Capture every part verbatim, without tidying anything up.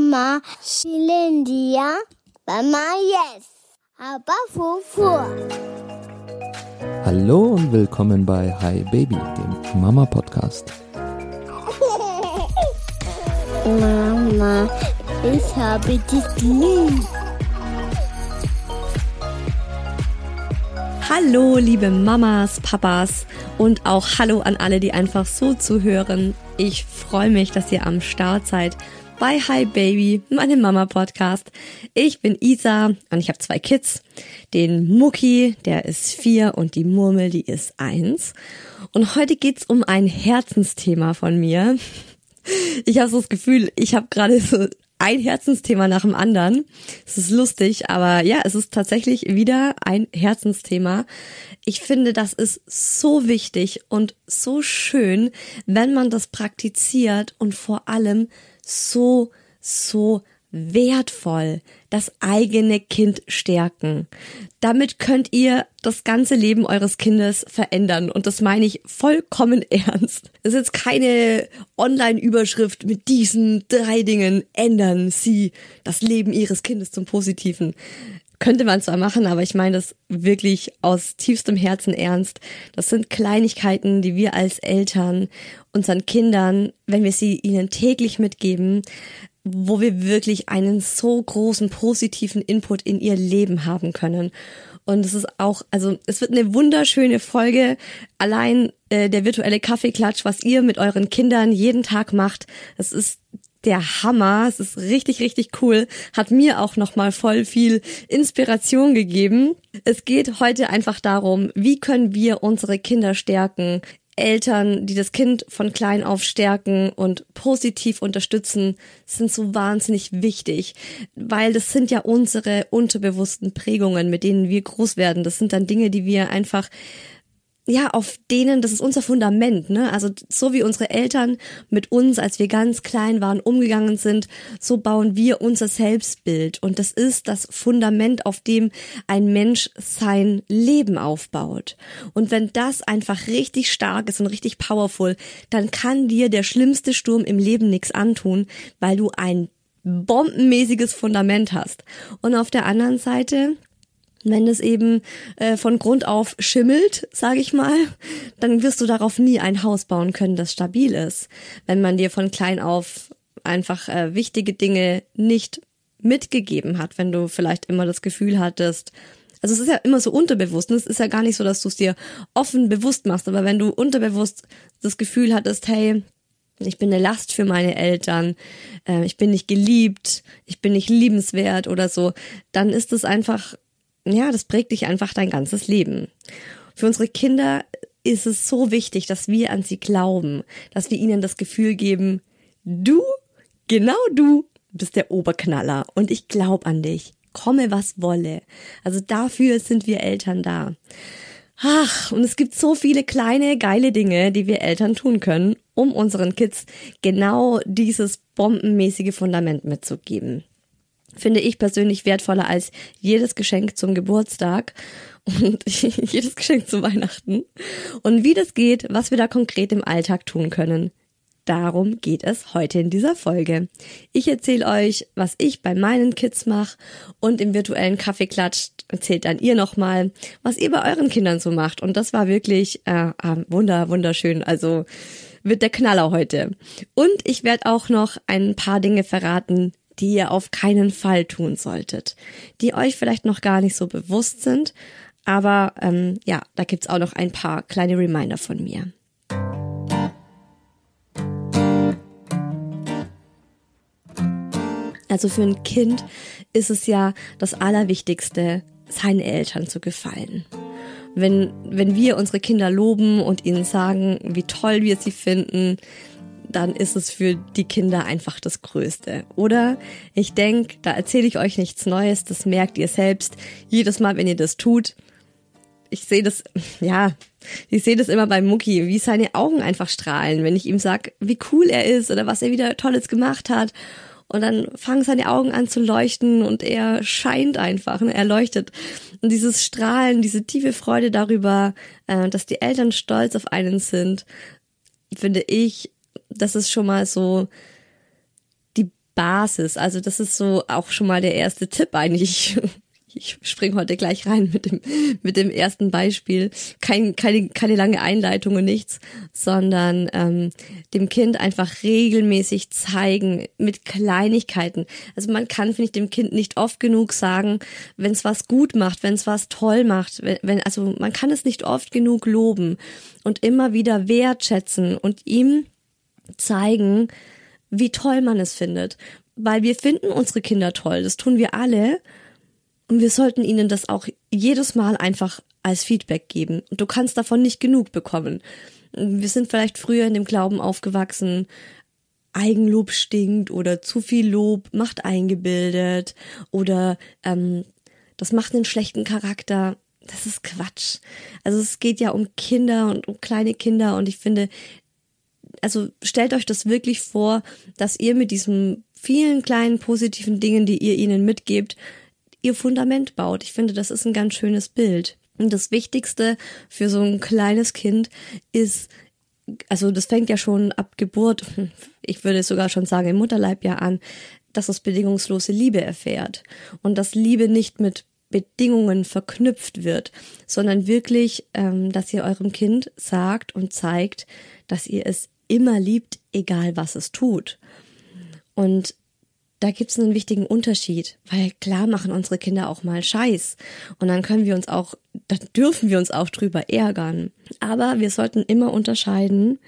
Mama Shilindia, Mama Yes, aber Fufu. Hallo und willkommen bei Hi Baby, dem Mama-Podcast. Mama, ich habe dich lieb. Hallo liebe Mamas, Papas und auch hallo an alle, die einfach so zuhören. Ich freue mich, dass ihr am Start seid bei Hi Baby, meinem Mama-Podcast. Ich bin Isa und ich habe zwei Kids. Den Mucki, der ist vier, und die Murmel, die ist eins. Und heute geht's um ein Herzensthema von mir. Ich habe so das Gefühl, ich habe gerade so ein Herzensthema nach dem anderen. Es ist lustig, aber ja, es ist tatsächlich wieder ein Herzensthema. Ich finde, das ist so wichtig und so schön, wenn man das praktiziert, und vor allem so, so wertvoll, das eigene Kind stärken. Damit könnt ihr das ganze Leben eures Kindes verändern, und das meine ich vollkommen ernst. Das ist jetzt keine Online-Überschrift mit diesen drei Dingen ändern Sie das Leben Ihres Kindes zum Positiven. Könnte man zwar machen, aber ich meine das wirklich aus tiefstem Herzen ernst. Das sind Kleinigkeiten, die wir als Eltern unseren Kindern, wenn wir sie ihnen täglich mitgeben, wo wir wirklich einen so großen positiven Input in ihr Leben haben können. Und es ist auch, also es wird eine wunderschöne Folge. Allein äh, der virtuelle Kaffeeklatsch, was ihr mit euren Kindern jeden Tag macht, das ist der Hammer. Es ist richtig, richtig cool. Hat mir auch nochmal voll viel Inspiration gegeben. Es geht heute einfach darum, wie können wir unsere Kinder stärken. Eltern, die das Kind von klein auf stärken und positiv unterstützen, sind so wahnsinnig wichtig, weil das sind ja unsere unterbewussten Prägungen, mit denen wir groß werden. Das sind dann Dinge, die wir einfach, ja, auf denen, das ist unser Fundament, ne? Also so wie unsere Eltern mit uns, als wir ganz klein waren, umgegangen sind, so bauen wir unser Selbstbild, und das ist das Fundament, auf dem ein Mensch sein Leben aufbaut. Und wenn das einfach richtig stark ist und richtig powerful, dann kann dir der schlimmste Sturm im Leben nichts antun, weil du ein bombenmäßiges Fundament hast. Und auf der anderen Seite, wenn es eben äh, von Grund auf schimmelt, sage ich mal, dann wirst du darauf nie ein Haus bauen können, das stabil ist. Wenn man dir von klein auf einfach äh, wichtige Dinge nicht mitgegeben hat, wenn du vielleicht immer das Gefühl hattest, also es ist ja immer so unterbewusst, ne? Es ist ja gar nicht so, dass du es dir offen bewusst machst, aber wenn du unterbewusst das Gefühl hattest, hey, ich bin eine Last für meine Eltern, äh, ich bin nicht geliebt, ich bin nicht liebenswert oder so, dann ist es einfach, ja, das prägt dich einfach dein ganzes Leben. Für unsere Kinder ist es so wichtig, dass wir an sie glauben, dass wir ihnen das Gefühl geben, du, genau du, bist der Oberknaller und ich glaube an dich, komme was wolle. Also dafür sind wir Eltern da. Ach, und es gibt so viele kleine, geile Dinge, die wir Eltern tun können, um unseren Kids genau dieses bombenmäßige Fundament mitzugeben. Finde ich persönlich wertvoller als jedes Geschenk zum Geburtstag und jedes Geschenk zu Weihnachten. Und wie das geht, was wir da konkret im Alltag tun können, darum geht es heute in dieser Folge. Ich erzähle euch, was ich bei meinen Kids mache, und im virtuellen Kaffeeklatsch erzählt dann ihr nochmal, was ihr bei euren Kindern so macht. Und das war wirklich äh, wunder, wunderschön. Also wird der Knaller heute. Und ich werde auch noch ein paar Dinge verraten, die ihr auf keinen Fall tun solltet, die euch vielleicht noch gar nicht so bewusst sind, aber ähm, ja, da gibt's auch noch ein paar kleine Reminder von mir. Also für ein Kind ist es ja das Allerwichtigste, seinen Eltern zu gefallen. Wenn, wenn wir unsere Kinder loben und ihnen sagen, wie toll wir sie finden, dann ist es für die Kinder einfach das Größte. Oder ich denke, da erzähle ich euch nichts Neues, das merkt ihr selbst. Jedes Mal, wenn ihr das tut, ich sehe das, ja, ich sehe das immer beim Mucki, wie seine Augen einfach strahlen, wenn ich ihm sag, wie cool er ist oder was er wieder Tolles gemacht hat. Und dann fangen seine Augen an zu leuchten und er scheint einfach, ne? Er leuchtet. Und dieses Strahlen, diese tiefe Freude darüber, äh, dass die Eltern stolz auf einen sind, finde ich, das ist schon mal so die Basis. Also das ist so auch schon mal der erste Tipp eigentlich. Ich springe heute gleich rein mit dem mit dem ersten Beispiel. Kein, keine, keine lange Einleitung und nichts, sondern ähm, dem Kind einfach regelmäßig zeigen mit Kleinigkeiten. Also man kann, finde ich, dem Kind nicht oft genug sagen, wenn es was gut macht, wenn es was toll macht. Wenn, wenn also man kann es nicht oft genug loben und immer wieder wertschätzen und ihm zeigen, wie toll man es findet. Weil wir finden unsere Kinder toll, das tun wir alle. Und wir sollten ihnen das auch jedes Mal einfach als Feedback geben. Und du kannst davon nicht genug bekommen. Wir sind vielleicht früher in dem Glauben aufgewachsen, Eigenlob stinkt oder zu viel Lob macht eingebildet oder ähm, das macht einen schlechten Charakter. Das ist Quatsch. Also es geht ja um Kinder und um kleine Kinder und ich finde, also stellt euch das wirklich vor, dass ihr mit diesen vielen kleinen positiven Dingen, die ihr ihnen mitgebt, ihr Fundament baut. Ich finde, das ist ein ganz schönes Bild. Und das Wichtigste für so ein kleines Kind ist, also das fängt ja schon ab Geburt, ich würde sogar schon sagen im Mutterleib ja an, dass es bedingungslose Liebe erfährt. Und dass Liebe nicht mit Bedingungen verknüpft wird, sondern wirklich, ähm, dass ihr eurem Kind sagt und zeigt, dass ihr es immer liebt, egal was es tut. Und da gibt's einen wichtigen Unterschied, weil klar machen unsere Kinder auch mal Scheiß und dann können wir uns auch, dann dürfen wir uns auch drüber ärgern. Aber wir sollten immer unterscheiden,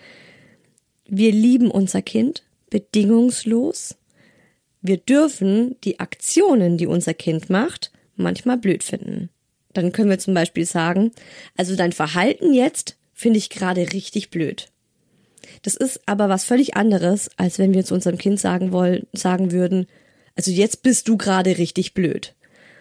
wir lieben unser Kind bedingungslos. Wir dürfen die Aktionen, die unser Kind macht, manchmal blöd finden. Dann können wir zum Beispiel sagen, also dein Verhalten jetzt finde ich gerade richtig blöd. Das ist aber was völlig anderes, als wenn wir zu unserem Kind sagen wollen, sagen würden, also jetzt bist du gerade richtig blöd.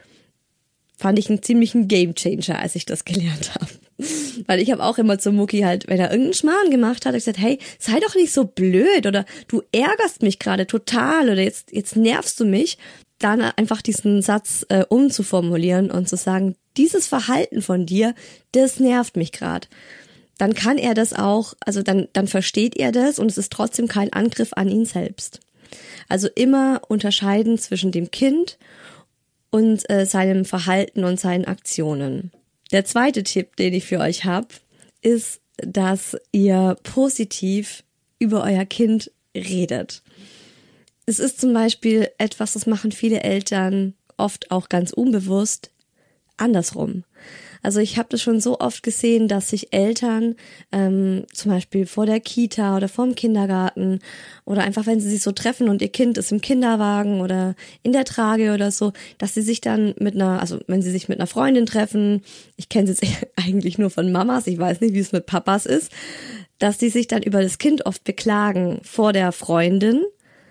Fand ich einen ziemlichen Gamechanger, als ich das gelernt habe. Weil ich habe auch immer zum Mucki halt, wenn er irgendeinen Schmarrn gemacht hat, ich gesagt, hey, sei doch nicht so blöd oder du ärgerst mich gerade total oder jetzt jetzt nervst du mich. Dann einfach diesen Satz äh, umzuformulieren und zu sagen, dieses Verhalten von dir, das nervt mich gerade. Dann kann er das auch, also dann, dann versteht er das und es ist trotzdem kein Angriff an ihn selbst. Also immer unterscheiden zwischen dem Kind und äh, seinem Verhalten und seinen Aktionen. Der zweite Tipp, den ich für euch habe, ist, dass ihr positiv über euer Kind redet. Es ist zum Beispiel etwas, das machen viele Eltern oft auch ganz unbewusst andersrum. Also ich habe das schon so oft gesehen, dass sich Eltern ähm, zum Beispiel vor der Kita oder vorm Kindergarten oder einfach, wenn sie sich so treffen und ihr Kind ist im Kinderwagen oder in der Trage oder so, dass sie sich dann mit einer, also wenn sie sich mit einer Freundin treffen, ich kenne es jetzt eigentlich nur von Mamas, ich weiß nicht, wie es mit Papas ist, dass die sich dann über das Kind oft beklagen vor der Freundin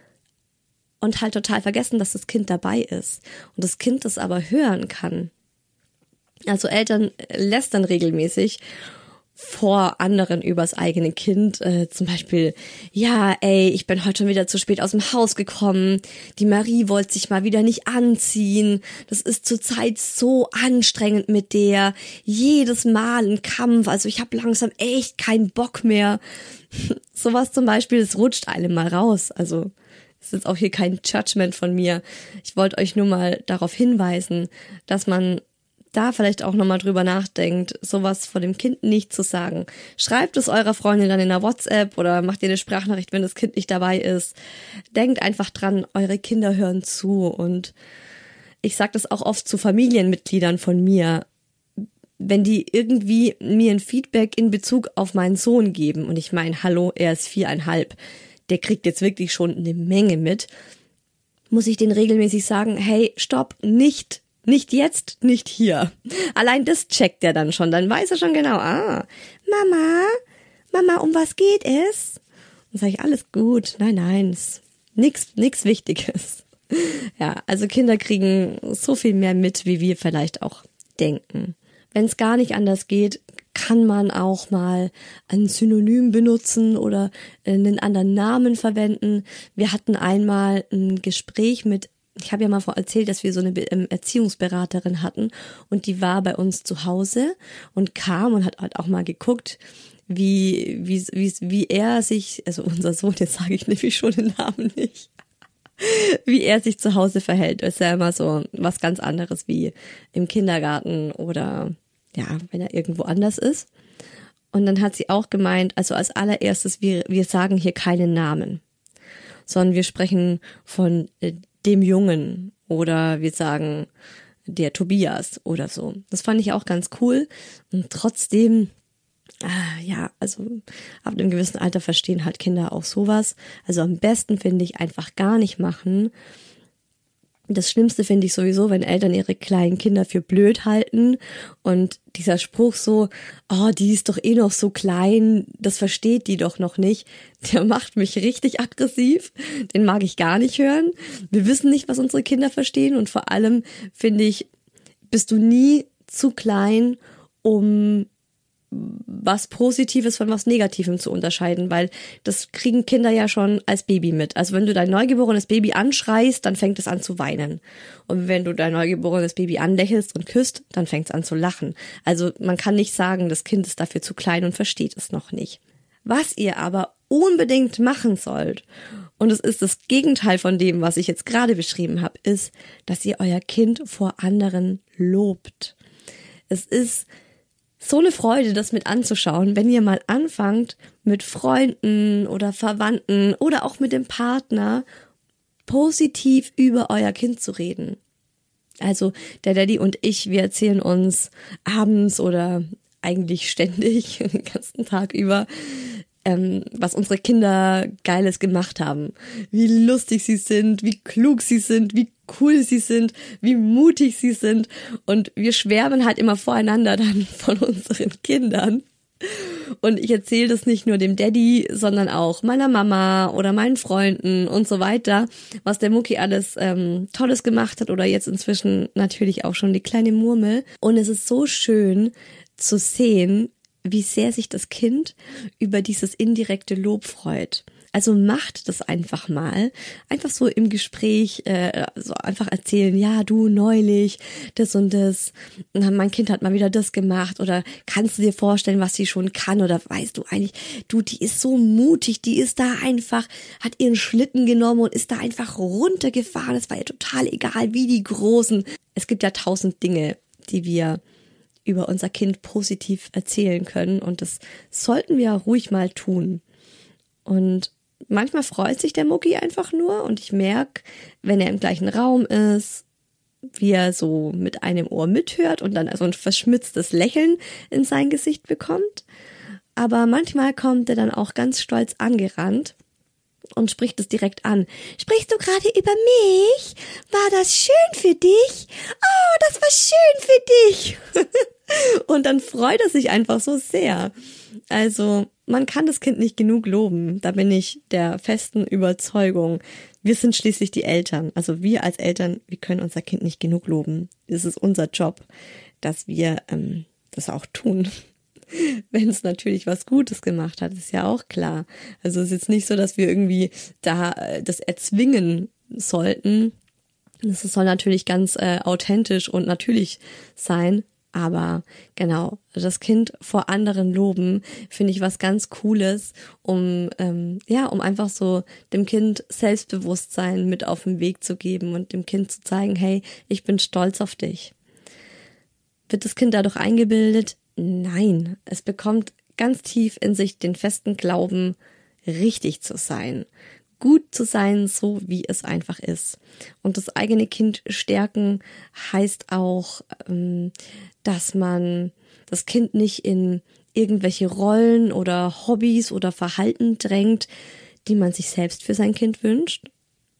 und halt total vergessen, dass das Kind dabei ist und das Kind das aber hören kann. Also Eltern lästern regelmäßig vor anderen übers eigene Kind, äh, zum Beispiel, ja, ey, ich bin heute schon wieder zu spät aus dem Haus gekommen, die Marie wollte sich mal wieder nicht anziehen, das ist zurzeit so anstrengend mit der, jedes Mal ein Kampf, also ich habe langsam echt keinen Bock mehr. Sowas zum Beispiel, das rutscht einem mal raus, also das ist jetzt auch hier kein Judgment von mir. Ich wollte euch nur mal darauf hinweisen, dass man da vielleicht auch nochmal drüber nachdenkt, sowas vor dem Kind nicht zu sagen. Schreibt es eurer Freundin dann in der WhatsApp oder macht ihr eine Sprachnachricht, wenn das Kind nicht dabei ist. Denkt einfach dran, eure Kinder hören zu und ich sage das auch oft zu Familienmitgliedern von mir, wenn die irgendwie mir ein Feedback in Bezug auf meinen Sohn geben und ich meine, hallo, er ist viereinhalb, der kriegt jetzt wirklich schon eine Menge mit, muss ich denen regelmäßig sagen, hey, stopp, nicht Nicht jetzt, nicht hier. Allein das checkt er dann schon. Dann weiß er schon genau, ah, Mama, Mama, um was geht es? Dann sage ich, alles gut. Nein, nein, ist nix, nix Wichtiges. Ja, also Kinder kriegen so viel mehr mit, wie wir vielleicht auch denken. Wenn es gar nicht anders geht, kann man auch mal ein Synonym benutzen oder einen anderen Namen verwenden. Wir hatten einmal ein Gespräch mit Ich habe ja mal erzählt, dass wir so eine Erziehungsberaterin hatten und die war bei uns zu Hause und kam und hat halt auch mal geguckt, wie wie wie wie er sich, also unser Sohn, jetzt sage ich nämlich schon den Namen nicht, wie er sich zu Hause verhält. Das ist ja immer so was ganz anderes wie im Kindergarten oder ja, wenn er irgendwo anders ist. Und dann hat sie auch gemeint, also als allererstes, wir, wir sagen hier keinen Namen, sondern wir sprechen von äh, dem Jungen oder wir sagen der Tobias oder so. Das fand ich auch ganz cool und trotzdem, ah, ja, also ab einem gewissen Alter verstehen halt Kinder auch sowas. Also am besten finde ich einfach gar nicht machen. Das Schlimmste finde ich sowieso, wenn Eltern ihre kleinen Kinder für blöd halten und dieser Spruch so, oh, die ist doch eh noch so klein, das versteht die doch noch nicht, der macht mich richtig aggressiv, den mag ich gar nicht hören. Wir wissen nicht, was unsere Kinder verstehen und vor allem finde ich, bist du nie zu klein, um was Positives von was Negativem zu unterscheiden, weil das kriegen Kinder ja schon als Baby mit. Also wenn du dein neugeborenes Baby anschreist, dann fängt es an zu weinen. Und wenn du dein neugeborenes Baby anlächelst und küsst, dann fängt es an zu lachen. Also man kann nicht sagen, das Kind ist dafür zu klein und versteht es noch nicht. Was ihr aber unbedingt machen sollt, und es ist das Gegenteil von dem, was ich jetzt gerade beschrieben habe, ist, dass ihr euer Kind vor anderen lobt. Es ist so eine Freude, das mit anzuschauen, wenn ihr mal anfangt, mit Freunden oder Verwandten oder auch mit dem Partner positiv über euer Kind zu reden. Also der Daddy und ich, wir erzählen uns abends oder eigentlich ständig, den ganzen Tag über, ähm, was unsere Kinder Geiles gemacht haben. Wie lustig sie sind, wie klug sie sind, wie cool sie sind, wie mutig sie sind. Und wir schwärmen halt immer voreinander dann von unseren Kindern. Und ich erzähle das nicht nur dem Daddy, sondern auch meiner Mama oder meinen Freunden und so weiter, was der Mucki alles ähm, Tolles gemacht hat oder jetzt inzwischen natürlich auch schon die kleine Murmel. Und es ist so schön zu sehen, wie sehr sich das Kind über dieses indirekte Lob freut. Also macht das einfach mal, einfach so im Gespräch, äh, so einfach erzählen, ja, du neulich, das und das, mein Kind hat mal wieder das gemacht oder kannst du dir vorstellen, was sie schon kann oder weißt du eigentlich, du, die ist so mutig, die ist da einfach, hat ihren Schlitten genommen und ist da einfach runtergefahren, es war ihr total egal, wie die Großen. Es gibt ja tausend Dinge, die wir über unser Kind positiv erzählen können und das sollten wir ruhig mal tun. Und manchmal freut sich der Mucki einfach nur und ich merke, wenn er im gleichen Raum ist, wie er so mit einem Ohr mithört und dann so ein verschmitztes Lächeln in sein Gesicht bekommt. Aber manchmal kommt er dann auch ganz stolz angerannt und spricht es direkt an. Sprichst du gerade über mich? War das schön für dich? Oh, das war schön für dich. Und dann freut er sich einfach so sehr. Also man kann das Kind nicht genug loben. Da bin ich der festen Überzeugung. Wir sind schließlich die Eltern. Also wir als Eltern, wir können unser Kind nicht genug loben. Es ist unser Job, dass wir ähm, das auch tun. Wenn es natürlich was Gutes gemacht hat, ist ja auch klar. Also es ist jetzt nicht so, dass wir irgendwie da das erzwingen sollten. Das soll natürlich ganz äh, authentisch und natürlich sein. Aber genau, das Kind vor anderen loben, finde ich was ganz Cooles, um ähm, ja, um einfach so dem Kind Selbstbewusstsein mit auf den Weg zu geben und dem Kind zu zeigen, hey, ich bin stolz auf dich. Wird das Kind dadurch eingebildet? Nein, es bekommt ganz tief in sich den festen Glauben, richtig zu sein. Gut zu sein, so wie es einfach ist. Und das eigene Kind stärken heißt auch, ähm, dass man das Kind nicht in irgendwelche Rollen oder Hobbys oder Verhalten drängt, die man sich selbst für sein Kind wünscht,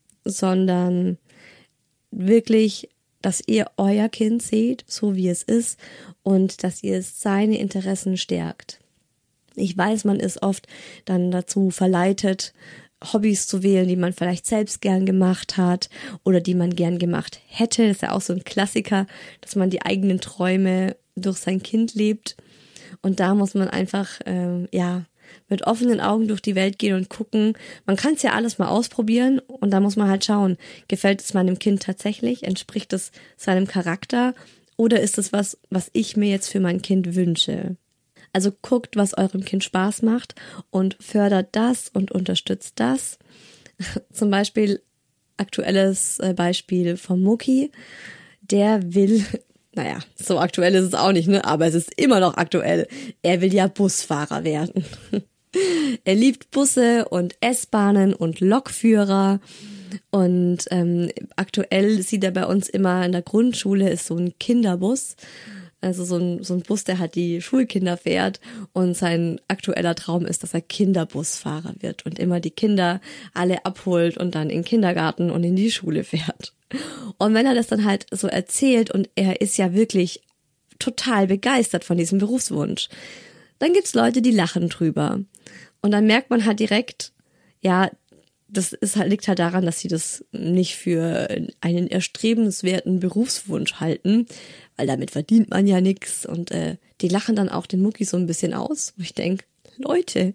sondern wirklich, dass ihr euer Kind seht, so wie es ist und dass ihr seine Interessen stärkt. Ich weiß, man ist oft dann dazu verleitet, Hobbys zu wählen, die man vielleicht selbst gern gemacht hat oder die man gern gemacht hätte. Das ist ja auch so ein Klassiker, dass man die eigenen Träume durch sein Kind lebt. Und da muss man einfach ähm, ja mit offenen Augen durch die Welt gehen und gucken. Man kann es ja alles mal ausprobieren und da muss man halt schauen, gefällt es meinem Kind tatsächlich? Entspricht es seinem Charakter? Oder ist es was, was ich mir jetzt für mein Kind wünsche? Also guckt, was eurem Kind Spaß macht und fördert das und unterstützt das. Zum Beispiel aktuelles Beispiel vom Mucki. Der will, naja, so aktuell ist es auch nicht, ne? Aber es ist immer noch aktuell. Er will ja Busfahrer werden. Er liebt Busse und S-Bahnen und Lokführer. Und ähm, aktuell sieht er bei uns immer in der Grundschule ist so ein Kinderbus. Also so ein, so ein Bus, der halt die Schulkinder fährt, und sein aktueller Traum ist, dass er Kinderbusfahrer wird und immer die Kinder alle abholt und dann in den Kindergarten und in die Schule fährt. Und wenn er das dann halt so erzählt, und er ist ja wirklich total begeistert von diesem Berufswunsch, dann gibt's Leute, die lachen drüber. Und dann merkt man halt direkt, ja, das ist halt, liegt halt daran, dass sie das nicht für einen erstrebenswerten Berufswunsch halten, weil damit verdient man ja nix. Und äh, die lachen dann auch den Mucki so ein bisschen aus, wo ich denke, Leute,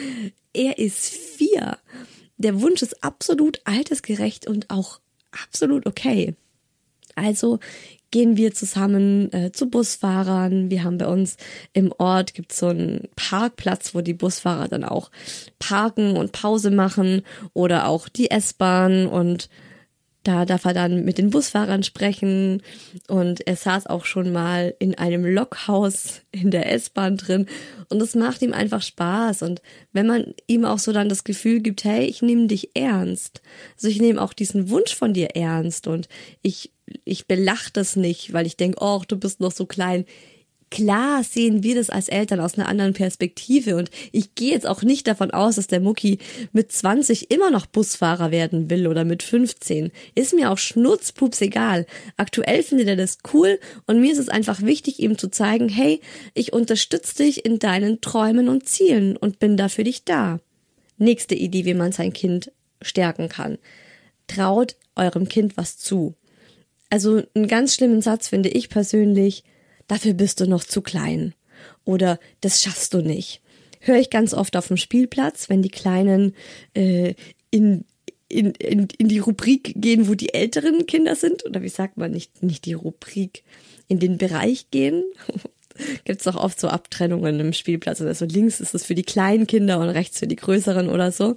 er ist vier. Der Wunsch ist absolut altersgerecht und auch absolut okay. Also gehen wir zusammen äh, zu Busfahrern. Wir haben bei uns im Ort gibt's so einen Parkplatz, wo die Busfahrer dann auch parken und Pause machen, oder auch die S-Bahn, und da darf er dann mit den Busfahrern sprechen, und er saß auch schon mal in einem Lokhaus in der S-Bahn drin, und es macht ihm einfach Spaß. Und wenn man ihm auch so dann das Gefühl gibt, hey, ich nehme dich ernst, also ich nehme auch diesen Wunsch von dir ernst, und ich ich belach das nicht, weil ich denke, oh, du bist noch so klein. Klar sehen wir das als Eltern aus einer anderen Perspektive, und ich gehe jetzt auch nicht davon aus, dass der Mucki mit zwanzig immer noch Busfahrer werden will oder mit fünfzehn. Ist mir auch schnurzpups egal. Aktuell findet er das cool, und mir ist es einfach wichtig, ihm zu zeigen, hey, ich unterstütze dich in deinen Träumen und Zielen und bin da für dich da. Nächste Idee, wie man sein Kind stärken kann. Traut eurem Kind was zu. Also einen ganz schlimmen Satz finde ich persönlich: dafür bist du noch zu klein, oder das schaffst du nicht. Höre ich ganz oft auf dem Spielplatz, wenn die Kleinen äh, in, in, in, in die Rubrik gehen, wo die älteren Kinder sind, oder wie sagt man, nicht, nicht die Rubrik, in den Bereich gehen. Gibt's doch oft so Abtrennungen im Spielplatz, also links ist es für die kleinen Kinder und rechts für die größeren oder so.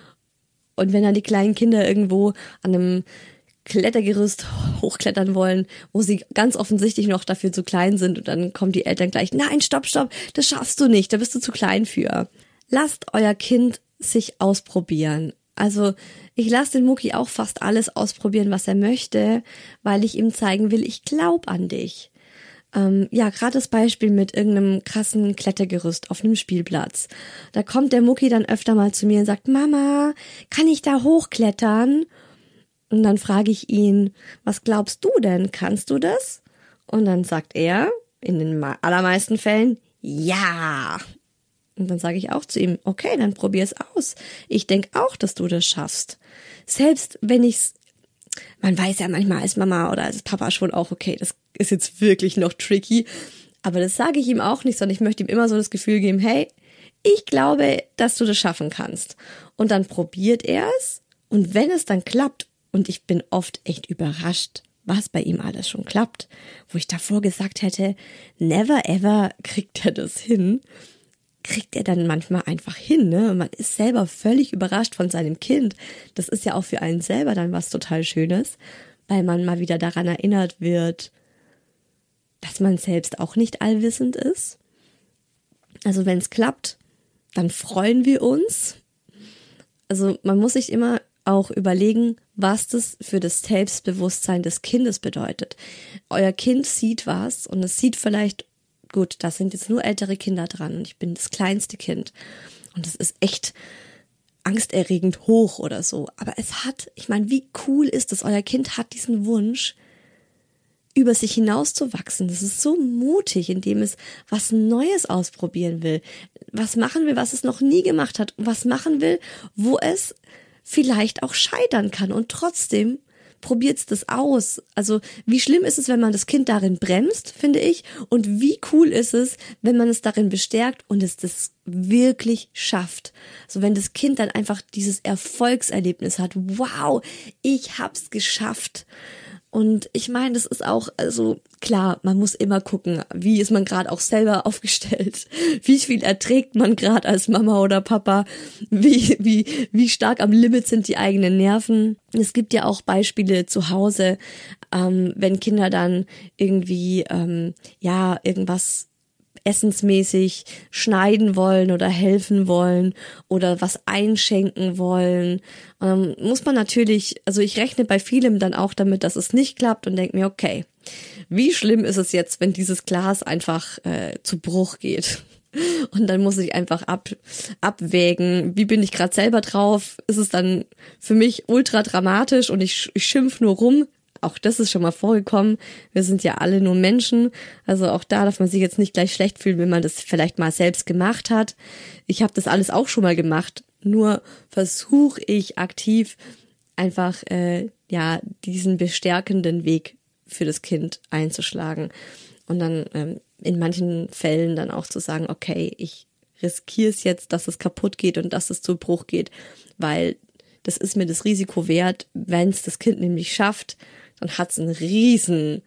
Und wenn dann die kleinen Kinder irgendwo an einem Klettergerüst hochklettern wollen, wo sie ganz offensichtlich noch dafür zu klein sind, und dann kommen die Eltern gleich, nein, stopp, stopp, das schaffst du nicht, da bist du zu klein für. Lasst euer Kind sich ausprobieren. Also ich lasse den Mucki auch fast alles ausprobieren, was er möchte, weil ich ihm zeigen will, ich glaube an dich. Ähm, ja, gerade das Beispiel mit irgendeinem krassen Klettergerüst auf einem Spielplatz. Da kommt der Mucki dann öfter mal zu mir und sagt, Mama, kann ich da hochklettern? Und dann frage ich ihn, was glaubst du denn? Kannst du das? Und dann sagt er, in den allermeisten Fällen, ja. Und dann sage ich auch zu ihm, okay, dann probier es aus. Ich denke auch, dass du das schaffst. Selbst wenn ich's, man weiß ja manchmal als Mama oder als Papa schon auch, okay, das ist jetzt wirklich noch tricky. Aber das sage ich ihm auch nicht, sondern ich möchte ihm immer so das Gefühl geben, hey, ich glaube, dass du das schaffen kannst. Und dann probiert er es. Und wenn es dann klappt, und ich bin oft echt überrascht, was bei ihm alles schon klappt, wo ich davor gesagt hätte, never ever kriegt er das hin, kriegt er dann manchmal einfach hin, ne? Man ist selber völlig überrascht von seinem Kind. Das ist ja auch für einen selber dann was total Schönes, weil man mal wieder daran erinnert wird, dass man selbst auch nicht allwissend ist. Also wenn es klappt, dann freuen wir uns. Also man muss sich immer auch überlegen, was das für das Selbstbewusstsein des Kindes bedeutet. Euer Kind sieht was, und es sieht vielleicht, gut, da sind jetzt nur ältere Kinder dran und ich bin das kleinste Kind, und es ist echt angsterregend hoch oder so. Aber es hat, ich meine, wie cool ist es? Euer Kind hat diesen Wunsch, über sich hinauszuwachsen. Das ist so mutig, indem es was Neues ausprobieren will, was machen will, was es noch nie gemacht hat, was machen will, wo es vielleicht auch scheitern kann, und trotzdem probiert's das aus. Also wie schlimm ist es, wenn man das Kind darin bremst, finde ich, und wie cool ist es, wenn man es darin bestärkt und es das wirklich schafft. Also wenn das Kind dann einfach dieses Erfolgserlebnis hat, wow, ich hab's geschafft. Und ich meine, das ist auch, also klar, man muss immer gucken, wie ist man gerade auch selber aufgestellt, wie viel erträgt man gerade als Mama oder Papa, wie wie wie stark am Limit sind die eigenen Nerven. Es gibt ja auch Beispiele zu Hause, ähm, wenn Kinder dann irgendwie ähm, ja irgendwas essensmäßig schneiden wollen oder helfen wollen oder was einschenken wollen, ähm, muss man natürlich, also ich rechne bei vielem dann auch damit, dass es nicht klappt und denke mir, okay, wie schlimm ist es jetzt, wenn dieses Glas einfach äh, zu Bruch geht? Und dann muss ich einfach ab, abwägen, wie bin ich gerade selber drauf? Ist es dann für mich ultra dramatisch und ich, ich schimpf nur rum? Auch das ist schon mal vorgekommen. Wir sind ja alle nur Menschen. Also auch da darf man sich jetzt nicht gleich schlecht fühlen, wenn man das vielleicht mal selbst gemacht hat. Ich habe das alles auch schon mal gemacht. Nur versuche ich aktiv einfach äh, ja diesen bestärkenden Weg für das Kind einzuschlagen. Und dann ähm, in manchen Fällen dann auch zu sagen, okay, ich riskiere es jetzt, dass es kaputt geht und dass es zu Bruch geht, weil das ist mir das Risiko wert, wenn es das Kind nämlich schafft, dann hat es einen riesen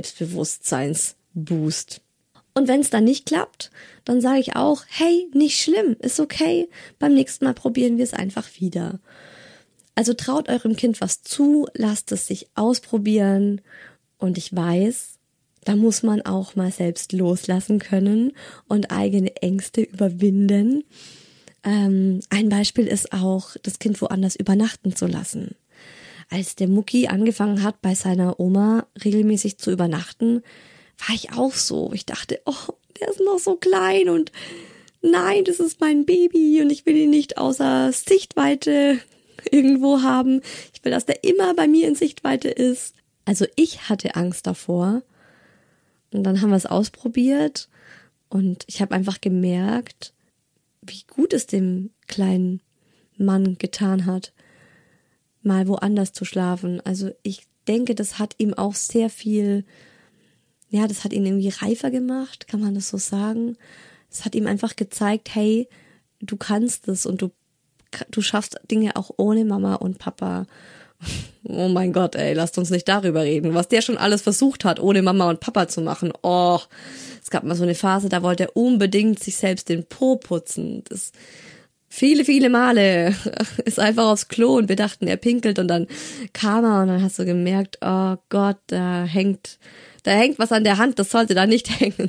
Selbstbewusstseinsboost. Und wenn es dann nicht klappt, dann sage ich auch, hey, nicht schlimm, ist okay, beim nächsten Mal probieren wir es einfach wieder. Also traut eurem Kind was zu, lasst es sich ausprobieren und ich weiß, da muss man auch mal selbst loslassen können und eigene Ängste überwinden. Ähm, ein Beispiel ist auch, das Kind woanders übernachten zu lassen. Als der Mucki angefangen hat, bei seiner Oma regelmäßig zu übernachten, war ich auch so. Ich dachte, oh, der ist noch so klein und nein, das ist mein Baby und ich will ihn nicht außer Sichtweite irgendwo haben. Ich will, dass der immer bei mir in Sichtweite ist. Also ich hatte Angst davor und dann haben wir es ausprobiert und ich habe einfach gemerkt, wie gut es dem kleinen Mann getan hat, mal woanders zu schlafen. Also ich denke, das hat ihm auch sehr viel, ja, das hat ihn irgendwie reifer gemacht, kann man das so sagen. Es hat ihm einfach gezeigt, hey, du kannst es und du, du schaffst Dinge auch ohne Mama und Papa. Oh mein Gott, ey, lasst uns nicht darüber reden, was der schon alles versucht hat, ohne Mama und Papa zu machen. Oh, es gab mal so eine Phase, da wollte er unbedingt sich selbst den Po putzen. Das Viele, viele Male ist einfach aufs Klo und wir dachten, er pinkelt und dann kam er und dann hast du gemerkt, oh Gott, da hängt, da hängt was an der Hand, das sollte da nicht hängen.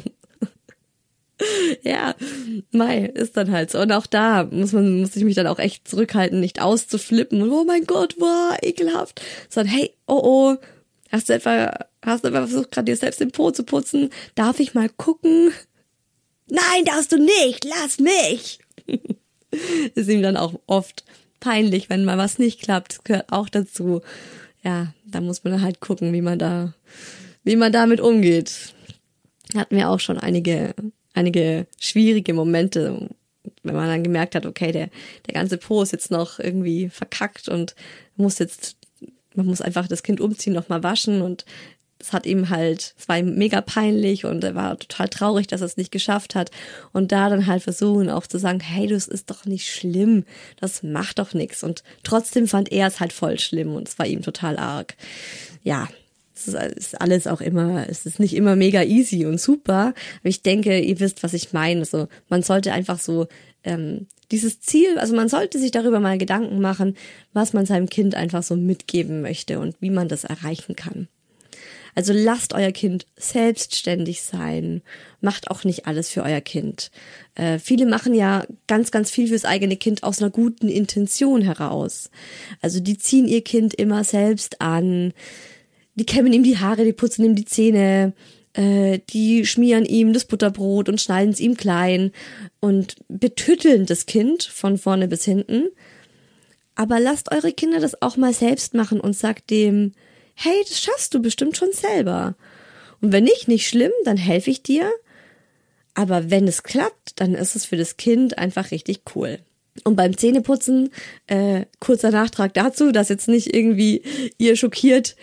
Ja, mei, ist dann halt so. Und auch da muss man, muss ich mich dann auch echt zurückhalten, nicht auszuflippen und oh mein Gott, wow, ekelhaft. Sondern hey, oh oh, hast du etwa, hast du etwa versucht, gerade dir selbst den Po zu putzen? Darf ich mal gucken? Nein, darfst du nicht, lass mich. Ist ihm dann auch oft peinlich, wenn mal was nicht klappt. Das gehört auch dazu. Ja, da muss man halt gucken, wie man da, wie man damit umgeht. Hatten wir auch schon einige, einige schwierige Momente, wenn man dann gemerkt hat, okay, der, der ganze Po ist jetzt noch irgendwie verkackt und muss jetzt, man muss einfach das Kind umziehen, nochmal waschen und es hat ihm halt, es war ihm mega peinlich und er war total traurig, dass er es nicht geschafft hat. Und da dann halt versuchen auch zu sagen, hey, das ist doch nicht schlimm, das macht doch nichts. Und trotzdem fand er es halt voll schlimm und es war ihm total arg. Ja, es ist, es ist alles auch immer, es ist nicht immer mega easy und super. Aber ich denke, ihr wisst, was ich meine. Also man sollte einfach so ähm, dieses Ziel, also man sollte sich darüber mal Gedanken machen, was man seinem Kind einfach so mitgeben möchte und wie man das erreichen kann. Also lasst euer Kind selbstständig sein. Macht auch nicht alles für euer Kind. Äh, viele machen ja ganz, ganz viel fürs eigene Kind aus einer guten Intention heraus. Also die ziehen ihr Kind immer selbst an. Die kämmen ihm die Haare, die putzen ihm die Zähne. Äh, die schmieren ihm das Butterbrot und schneiden es ihm klein. Und betütteln das Kind von vorne bis hinten. Aber lasst eure Kinder das auch mal selbst machen und sagt dem, hey, das schaffst du bestimmt schon selber. Und wenn nicht, nicht schlimm, dann helfe ich dir. Aber wenn es klappt, dann ist es für das Kind einfach richtig cool. Und beim Zähneputzen, äh, kurzer Nachtrag dazu, dass jetzt nicht irgendwie ihr schockiert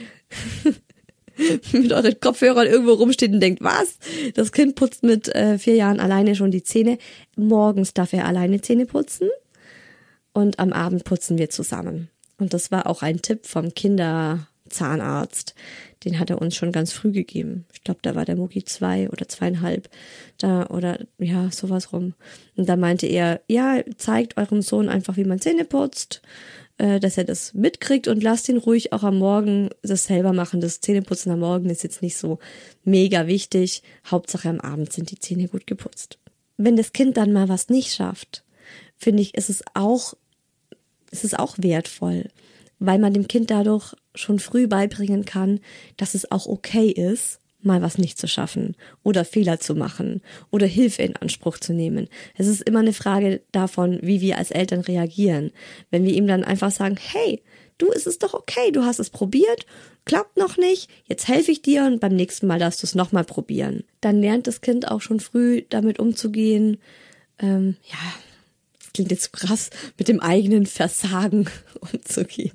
mit euren Kopfhörern irgendwo rumsteht und denkt, was? Das Kind putzt mit äh, vier Jahren alleine schon die Zähne. Morgens darf er alleine Zähne putzen und am Abend putzen wir zusammen. Und das war auch ein Tipp vom Kinder Zahnarzt. Den hat er uns schon ganz früh gegeben. Ich glaube, da war der Mucki zwei oder zweieinhalb. Da, oder, ja, sowas rum. Und da meinte er, ja, zeigt eurem Sohn einfach, wie man Zähne putzt, äh, dass er das mitkriegt und lasst ihn ruhig auch am Morgen das selber machen. Das Zähneputzen am Morgen ist jetzt nicht so mega wichtig. Hauptsache am Abend sind die Zähne gut geputzt. Wenn das Kind dann mal was nicht schafft, finde ich, ist es auch, ist es auch wertvoll, weil man dem Kind dadurch schon früh beibringen kann, dass es auch okay ist, mal was nicht zu schaffen oder Fehler zu machen oder Hilfe in Anspruch zu nehmen. Es ist immer eine Frage davon, wie wir als Eltern reagieren. Wenn wir ihm dann einfach sagen, hey, du, es ist doch okay, du hast es probiert, klappt noch nicht, jetzt helfe ich dir und beim nächsten Mal darfst du es nochmal probieren. Dann lernt das Kind auch schon früh damit umzugehen. Ähm, ja, das klingt jetzt krass, mit dem eigenen Versagen umzugehen.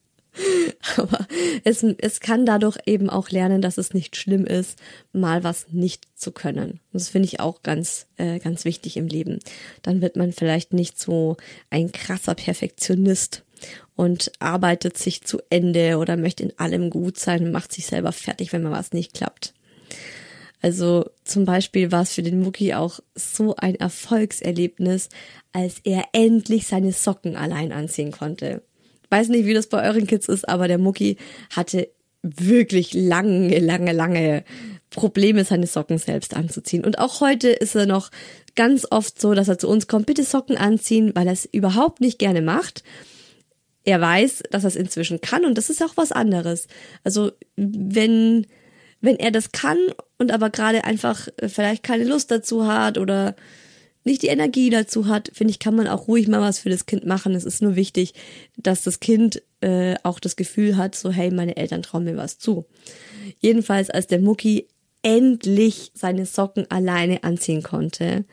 Aber es, es kann dadurch eben auch lernen, dass es nicht schlimm ist, mal was nicht zu können. Das finde ich auch ganz, äh, ganz wichtig im Leben. Dann wird man vielleicht nicht so ein krasser Perfektionist und arbeitet sich zu Ende oder möchte in allem gut sein und macht sich selber fertig, wenn mal was nicht klappt. Also zum Beispiel war es für den Mucki auch so ein Erfolgserlebnis, als er endlich seine Socken allein anziehen konnte. Weiß nicht, wie das bei euren Kids ist, aber der Mucki hatte wirklich lange, lange, lange Probleme, seine Socken selbst anzuziehen. Und auch heute ist er noch ganz oft so, dass er zu uns kommt, bitte Socken anziehen, weil er es überhaupt nicht gerne macht. Er weiß, dass er es inzwischen kann und das ist auch was anderes. Also wenn, wenn er das kann und aber gerade einfach vielleicht keine Lust dazu hat oder nicht die Energie dazu hat, finde ich, kann man auch ruhig mal was für das Kind machen. Es ist nur wichtig, dass das Kind äh, auch das Gefühl hat, so hey, meine Eltern trauen mir was zu. Jedenfalls, als der Mucki endlich seine Socken alleine anziehen konnte,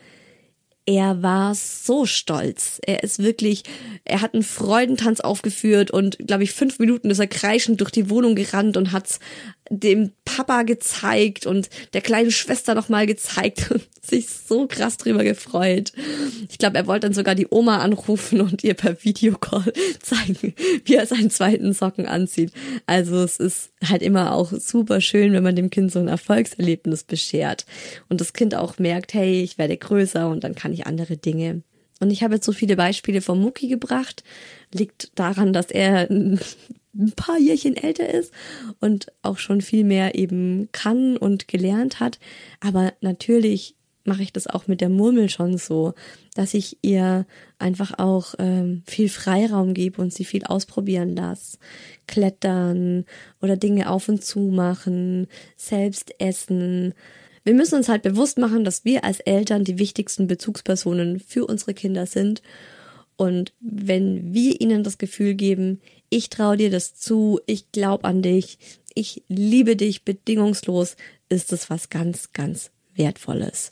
er war so stolz. Er ist wirklich, er hat einen Freudentanz aufgeführt und, glaube ich, fünf Minuten ist er kreischend durch die Wohnung gerannt und hat's dem Papa gezeigt und der kleinen Schwester nochmal gezeigt und sich so krass drüber gefreut. Ich glaube, er wollte dann sogar die Oma anrufen und ihr per Videocall zeigen, wie er seinen zweiten Socken anzieht. Also es ist halt immer auch super schön, wenn man dem Kind so ein Erfolgserlebnis beschert und das Kind auch merkt, hey, ich werde größer und dann kann ich andere Dinge. Und ich habe jetzt so viele Beispiele vom Mucki gebracht. Liegt daran, dass er ein paar Jährchen älter ist und auch schon viel mehr eben kann und gelernt hat. Aber natürlich mache ich das auch mit der Murmel schon so, dass ich ihr einfach auch ähm, viel Freiraum gebe und sie viel ausprobieren lasse. Klettern oder Dinge auf und zu machen, selbst essen. Wir müssen uns halt bewusst machen, dass wir als Eltern die wichtigsten Bezugspersonen für unsere Kinder sind. Und wenn wir ihnen das Gefühl geben, ich traue dir das zu, ich glaube an dich, ich liebe dich bedingungslos, ist das was ganz, ganz Wertvolles.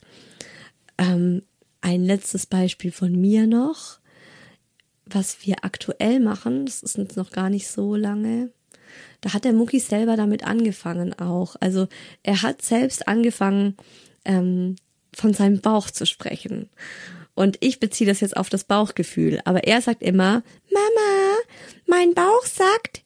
Ähm, ein letztes Beispiel von mir noch, was wir aktuell machen, das ist jetzt noch gar nicht so lange. Da hat der Mucki selber damit angefangen auch. Also er hat selbst angefangen, ähm, von seinem Bauch zu sprechen. Und ich beziehe das jetzt auf das Bauchgefühl. Aber er sagt immer, Mama, mein Bauch sagt,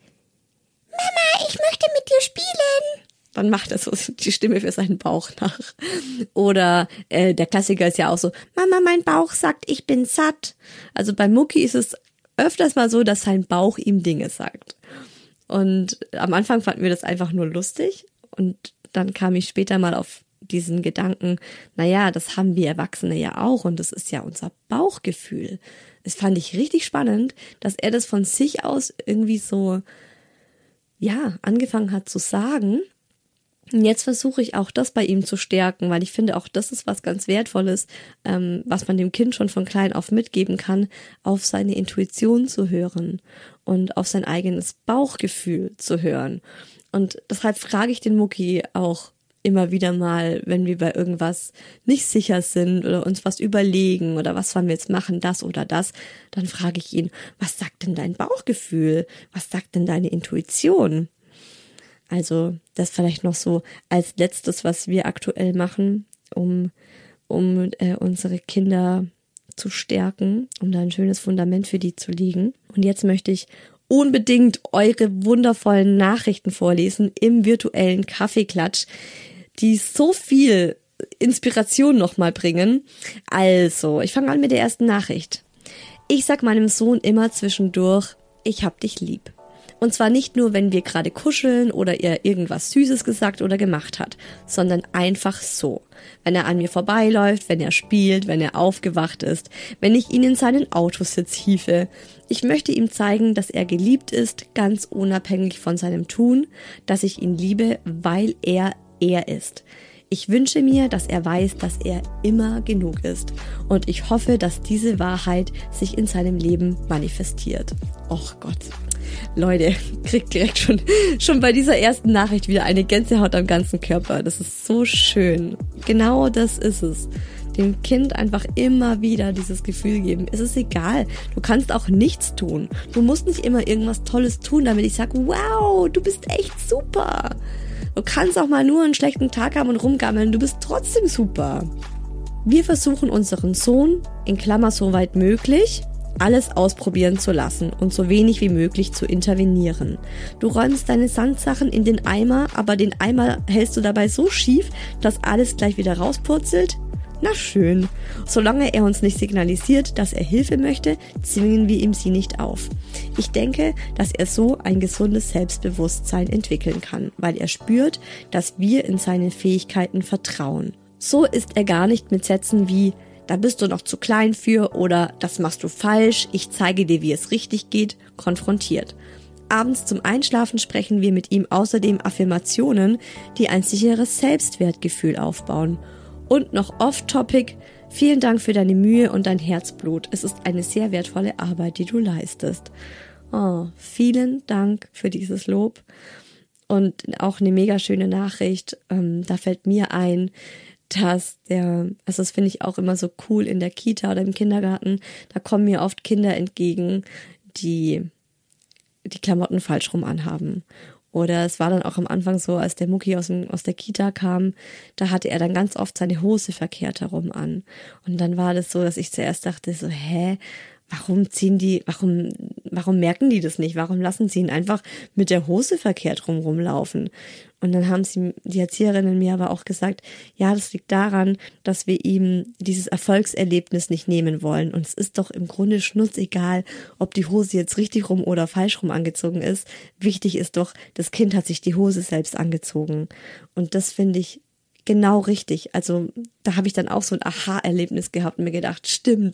Mama, ich möchte mit dir spielen. Dann macht er so die Stimme für seinen Bauch nach. Oder äh, der Klassiker ist ja auch so, Mama, mein Bauch sagt, ich bin satt. Also bei Mucki ist es öfters mal so, dass sein Bauch ihm Dinge sagt. Und am Anfang fanden wir das einfach nur lustig. Und dann kam ich später mal auf diesen Gedanken, naja, das haben wir Erwachsene ja auch und das ist ja unser Bauchgefühl. Das fand ich richtig spannend, dass er das von sich aus irgendwie so, ja, angefangen hat zu sagen. Und jetzt versuche ich auch das bei ihm zu stärken, weil ich finde, auch das ist was ganz Wertvolles, ähm, was man dem Kind schon von klein auf mitgeben kann, auf seine Intuition zu hören und auf sein eigenes Bauchgefühl zu hören. Und deshalb frage ich den Mucki auch immer wieder mal, wenn wir bei irgendwas nicht sicher sind oder uns was überlegen oder was wollen wir jetzt machen, das oder das, dann frage ich ihn, was sagt denn dein Bauchgefühl? Was sagt denn deine Intuition? Also das vielleicht noch so als letztes, was wir aktuell machen, um, um äh, unsere Kinder zu stärken, um da ein schönes Fundament für die zu legen. Und jetzt möchte ich unbedingt eure wundervollen Nachrichten vorlesen im virtuellen Kaffeeklatsch, die so viel Inspiration nochmal bringen. Also, ich fange an mit der ersten Nachricht. Ich sag meinem Sohn immer zwischendurch, ich hab dich lieb. Und zwar nicht nur, wenn wir gerade kuscheln oder er irgendwas Süßes gesagt oder gemacht hat, sondern einfach so. Wenn er an mir vorbeiläuft, wenn er spielt, wenn er aufgewacht ist, wenn ich ihn in seinen Autositz hiefe. Ich möchte ihm zeigen, dass er geliebt ist, ganz unabhängig von seinem Tun, dass ich ihn liebe, weil er er ist. Ich wünsche mir, dass er weiß, dass er immer genug ist. Und ich hoffe, dass diese Wahrheit sich in seinem Leben manifestiert. Och Gott. Leute, kriegt direkt schon, schon bei dieser ersten Nachricht wieder eine Gänsehaut am ganzen Körper. Das ist so schön. Genau das ist es. Dem Kind einfach immer wieder dieses Gefühl geben. Es ist egal. Du kannst auch nichts tun. Du musst nicht immer irgendwas Tolles tun, damit ich sage, wow, du bist echt super. Du kannst auch mal nur einen schlechten Tag haben und rumgammeln. Du bist trotzdem super. Wir versuchen unseren Sohn, in Klammer soweit möglich, alles ausprobieren zu lassen und so wenig wie möglich zu intervenieren. Du räumst deine Sandsachen in den Eimer, aber den Eimer hältst du dabei so schief, dass alles gleich wieder rauspurzelt? Na schön. Solange er uns nicht signalisiert, dass er Hilfe möchte, zwingen wir ihm sie nicht auf. Ich denke, dass er so ein gesundes Selbstbewusstsein entwickeln kann, weil er spürt, dass wir in seine Fähigkeiten vertrauen. So ist er gar nicht mit Sätzen wie da bist du noch zu klein für oder das machst du falsch, ich zeige dir, wie es richtig geht, konfrontiert. Abends zum Einschlafen sprechen wir mit ihm außerdem Affirmationen, die ein sicheres Selbstwertgefühl aufbauen. Und noch off-topic, vielen Dank für deine Mühe und dein Herzblut. Es ist eine sehr wertvolle Arbeit, die du leistest. Oh, vielen Dank für dieses Lob. Und auch eine mega schöne Nachricht, ähm, da fällt mir ein, dass der, also das finde ich auch immer so cool in der Kita oder im Kindergarten, da kommen mir oft Kinder entgegen, die die Klamotten falsch rum anhaben. Oder es war dann auch am Anfang so, als der Mucki aus, dem, aus der Kita kam, da hatte er dann ganz oft seine Hose verkehrt herum an. Und dann war das so, dass ich zuerst dachte so, hä, warum ziehen die, warum, warum merken die das nicht? Warum lassen sie ihn einfach mit der Hose verkehrt rum rumlaufen? Und dann haben sie, die Erzieherinnen mir aber auch gesagt, ja, das liegt daran, dass wir ihm dieses Erfolgserlebnis nicht nehmen wollen. Und es ist doch im Grunde schnurzegal, ob die Hose jetzt richtig rum oder falsch rum angezogen ist. Wichtig ist doch, das Kind hat sich die Hose selbst angezogen. Und das finde ich genau richtig. Also da habe ich dann auch so ein Aha-Erlebnis gehabt und mir gedacht, stimmt.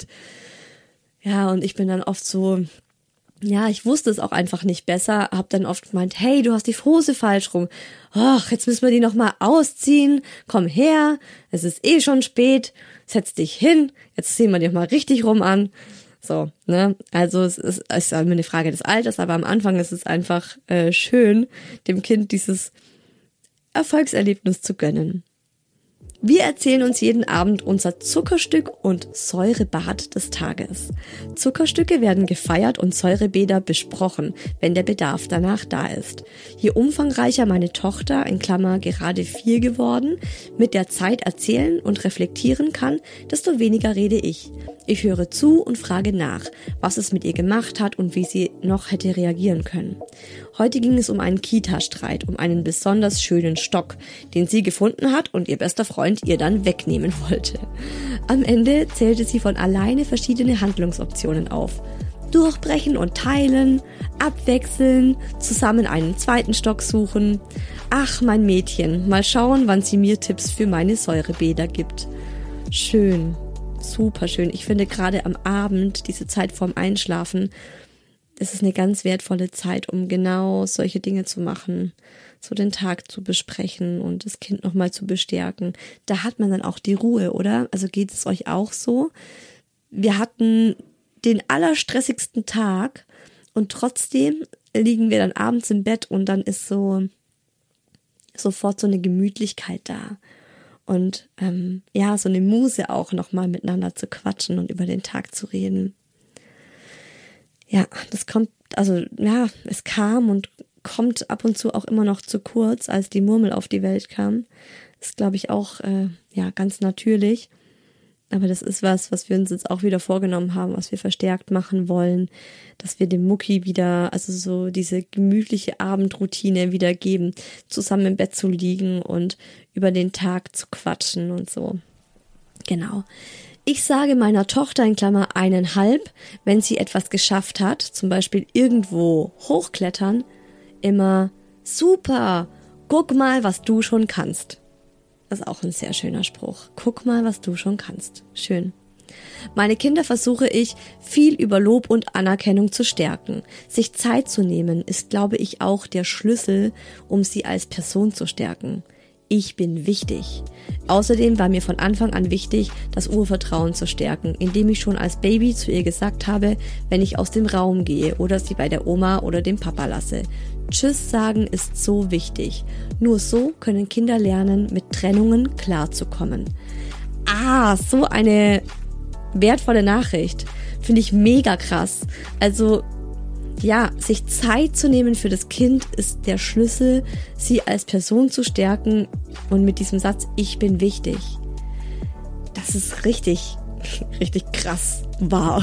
Ja, und ich bin dann oft so, ja, ich wusste es auch einfach nicht besser, hab dann oft gemeint, hey, du hast die Hose falsch rum. Ach, jetzt müssen wir die nochmal ausziehen. Komm her, es ist eh schon spät. Setz dich hin, jetzt ziehen wir die nochmal richtig rum an. So, ne, also es ist, es ist eine Frage des Alters, aber am Anfang ist es einfach äh, schön, dem Kind dieses Erfolgserlebnis zu gönnen. Wir erzählen uns jeden Abend unser Zuckerstück und Säurebad des Tages. Zuckerstücke werden gefeiert und Säurebäder besprochen, wenn der Bedarf danach da ist. Je umfangreicher meine Tochter, in Klammer gerade vier geworden, mit der Zeit erzählen und reflektieren kann, desto weniger rede ich. Ich höre zu und frage nach, was es mit ihr gemacht hat und wie sie noch hätte reagieren können. Heute ging es um einen Kita-Streit, um einen besonders schönen Stock, den sie gefunden hat und ihr bester Freund ihr dann wegnehmen wollte. Am Ende zählte sie von alleine verschiedene Handlungsoptionen auf. Durchbrechen und teilen, abwechseln, zusammen einen zweiten Stock suchen. Ach, mein Mädchen, mal schauen, wann sie mir Tipps für meine Säurebäder gibt. Schön, super schön. Ich finde gerade am Abend, diese Zeit vorm Einschlafen, das ist eine ganz wertvolle Zeit, um genau solche Dinge zu machen, so den Tag zu besprechen und das Kind nochmal zu bestärken. Da hat man dann auch die Ruhe, oder? Also geht es euch auch so? Wir hatten den allerstressigsten Tag und trotzdem liegen wir dann abends im Bett und dann ist so sofort so eine Gemütlichkeit da. Und ähm, ja, so eine Muse auch nochmal miteinander zu quatschen und über den Tag zu reden. Ja, das kommt, also ja, es kam und kommt ab und zu auch immer noch zu kurz, als die Murmel auf die Welt kam. Ist, glaube ich, auch äh, ja ganz natürlich. Aber das ist was, was wir uns jetzt auch wieder vorgenommen haben, was wir verstärkt machen wollen, dass wir dem Mucki wieder, also so diese gemütliche Abendroutine wieder geben, zusammen im Bett zu liegen und über den Tag zu quatschen und so. Genau. Ich sage meiner Tochter in Klammer eineinhalb, wenn sie etwas geschafft hat, zum Beispiel irgendwo hochklettern, immer super, guck mal, was du schon kannst. Das ist auch ein sehr schöner Spruch. Guck mal, was du schon kannst. Schön. Meine Kinder versuche ich, viel über Lob und Anerkennung zu stärken. Sich Zeit zu nehmen, ist, glaube ich, auch der Schlüssel, um sie als Person zu stärken. Ich bin wichtig. Außerdem war mir von Anfang an wichtig, das Urvertrauen zu stärken, indem ich schon als Baby zu ihr gesagt habe, wenn ich aus dem Raum gehe oder sie bei der Oma oder dem Papa lasse. Tschüss sagen ist so wichtig. Nur so können Kinder lernen, mit Trennungen klarzukommen. Ah, so eine wertvolle Nachricht. Finde ich mega krass. Also, ja, sich Zeit zu nehmen für das Kind ist der Schlüssel, sie als Person zu stärken und mit diesem Satz, ich bin wichtig. Das ist richtig, richtig krass. Wow.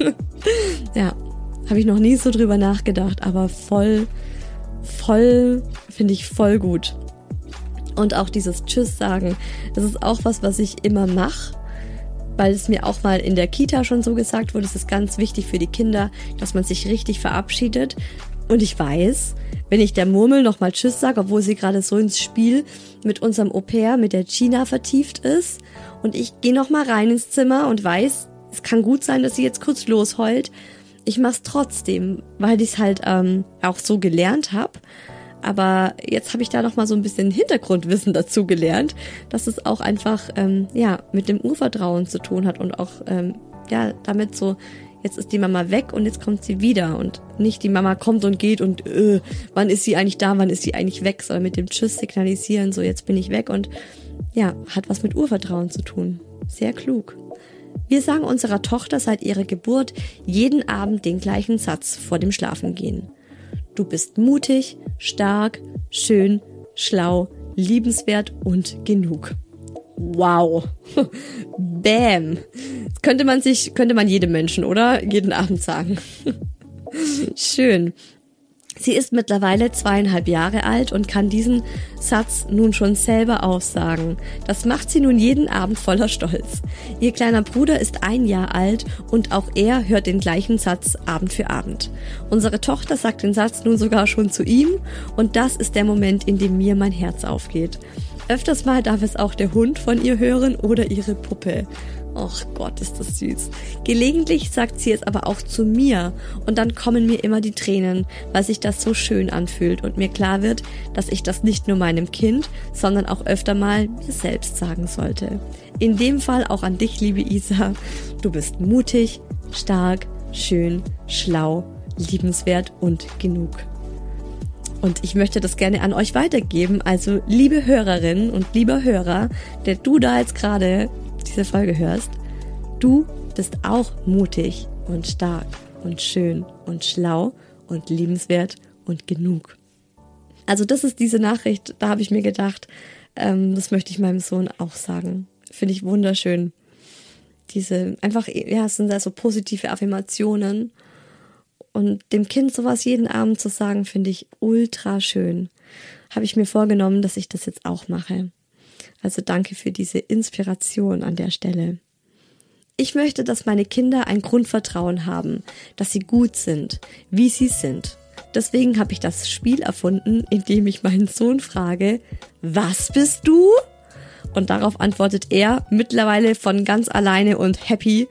Ja, habe ich noch nie so drüber nachgedacht, aber voll, voll, finde ich voll gut. Und auch dieses Tschüss sagen, das ist auch was, was ich immer mache. Weil es mir auch mal in der Kita schon so gesagt wurde, es ist ganz wichtig für die Kinder, dass man sich richtig verabschiedet. Und ich weiß, wenn ich der Murmel nochmal Tschüss sage, obwohl sie gerade so ins Spiel mit unserem Au-pair, mit der Gina vertieft ist, und ich gehe nochmal rein ins Zimmer und weiß, es kann gut sein, dass sie jetzt kurz losheult. Ich mach's trotzdem, weil ich es halt ähm, auch so gelernt habe. Aber jetzt habe ich da noch mal so ein bisschen Hintergrundwissen dazu gelernt, dass es auch einfach ähm, ja mit dem Urvertrauen zu tun hat und auch ähm, ja damit so, jetzt ist die Mama weg und jetzt kommt sie wieder und nicht die Mama kommt und geht und äh, wann ist sie eigentlich da, wann ist sie eigentlich weg, sondern mit dem Tschüss signalisieren, so jetzt bin ich weg und ja, hat was mit Urvertrauen zu tun. Sehr klug. Wir sagen unserer Tochter seit ihrer Geburt jeden Abend den gleichen Satz vor dem Schlafengehen. Du bist mutig, stark, schön, schlau, liebenswert und genug. Wow. Bam. Das könnte man sich, könnte man jedem Menschen, oder? Jeden Abend sagen. Schön. Sie ist mittlerweile zweieinhalb Jahre alt und kann diesen Satz nun schon selber aussagen. Das macht sie nun jeden Abend voller Stolz. Ihr kleiner Bruder ist ein Jahr alt und auch er hört den gleichen Satz Abend für Abend. Unsere Tochter sagt den Satz nun sogar schon zu ihm und das ist der Moment, in dem mir mein Herz aufgeht. Öfters mal darf es auch der Hund von ihr hören oder ihre Puppe. Och Gott, ist das süß. Gelegentlich sagt sie es aber auch zu mir und dann kommen mir immer die Tränen, weil sich das so schön anfühlt und mir klar wird, dass ich das nicht nur meinem Kind, sondern auch öfter mal mir selbst sagen sollte. In dem Fall auch an dich, liebe Isa. Du bist mutig, stark, schön, schlau, liebenswert und genug. Und ich möchte das gerne an euch weitergeben. Also liebe Hörerinnen und lieber Hörer, der du da jetzt gerade diese Folge hörst, du bist auch mutig und stark und schön und schlau und liebenswert und genug. Also das ist diese Nachricht, da habe ich mir gedacht, ähm, das möchte ich meinem Sohn auch sagen. Finde ich wunderschön. Diese einfach, ja, es sind also positive Affirmationen. Und dem Kind sowas jeden Abend zu sagen, finde ich ultra schön. Habe ich mir vorgenommen, dass ich das jetzt auch mache. Also danke für diese Inspiration an der Stelle. Ich möchte, dass meine Kinder ein Grundvertrauen haben, dass sie gut sind, wie sie sind. Deswegen habe ich das Spiel erfunden, in dem ich meinen Sohn frage, was bist du? Und darauf antwortet er mittlerweile von ganz alleine und happy,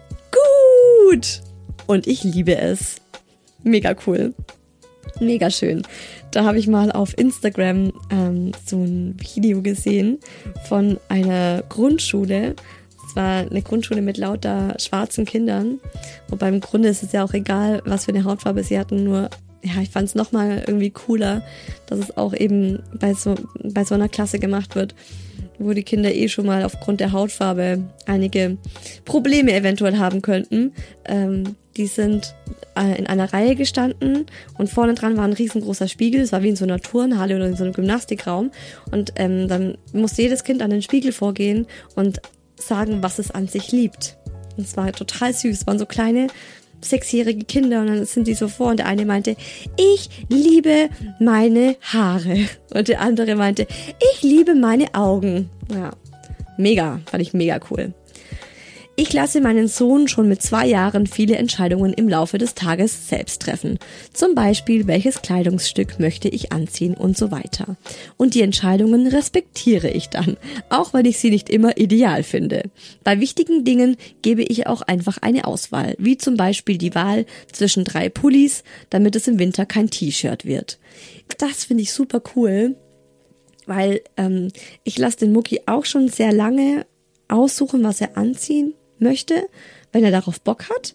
gut! Und ich liebe es. Mega cool. Mega schön. Da habe ich mal auf Instagram ähm, so ein Video gesehen von einer Grundschule. Es war eine Grundschule mit lauter schwarzen Kindern. Wobei im Grunde ist es ja auch egal, was für eine Hautfarbe sie hatten. Nur, ja, ich fand es nochmal irgendwie cooler, dass es auch eben bei so, bei so einer Klasse gemacht wird, wo die Kinder eh schon mal aufgrund der Hautfarbe einige Probleme eventuell haben könnten. Ähm, die sind äh, in einer Reihe gestanden und vorne dran war ein riesengroßer Spiegel. Es war wie in so einer Turnhalle oder in so einem Gymnastikraum. Und ähm, dann musste jedes Kind an den Spiegel vorgehen und sagen, was es an sich liebt. Und es war total süß. Es waren so kleine sechsjährige Kinder und dann sind die so vor und der eine meinte, ich liebe meine Haare und der andere meinte, ich liebe meine Augen. Ja, mega, fand ich mega cool. Ich lasse meinen Sohn schon mit zwei Jahren viele Entscheidungen im Laufe des Tages selbst treffen. Zum Beispiel, welches Kleidungsstück möchte ich anziehen und so weiter. Und die Entscheidungen respektiere ich dann, auch wenn ich sie nicht immer ideal finde. Bei wichtigen Dingen gebe ich auch einfach eine Auswahl, wie zum Beispiel die Wahl zwischen drei Pullis, damit es im Winter kein T-Shirt wird. Das finde ich super cool, weil ähm, ich lasse den Mucki auch schon sehr lange aussuchen, was er anziehen möchte, wenn er darauf Bock hat.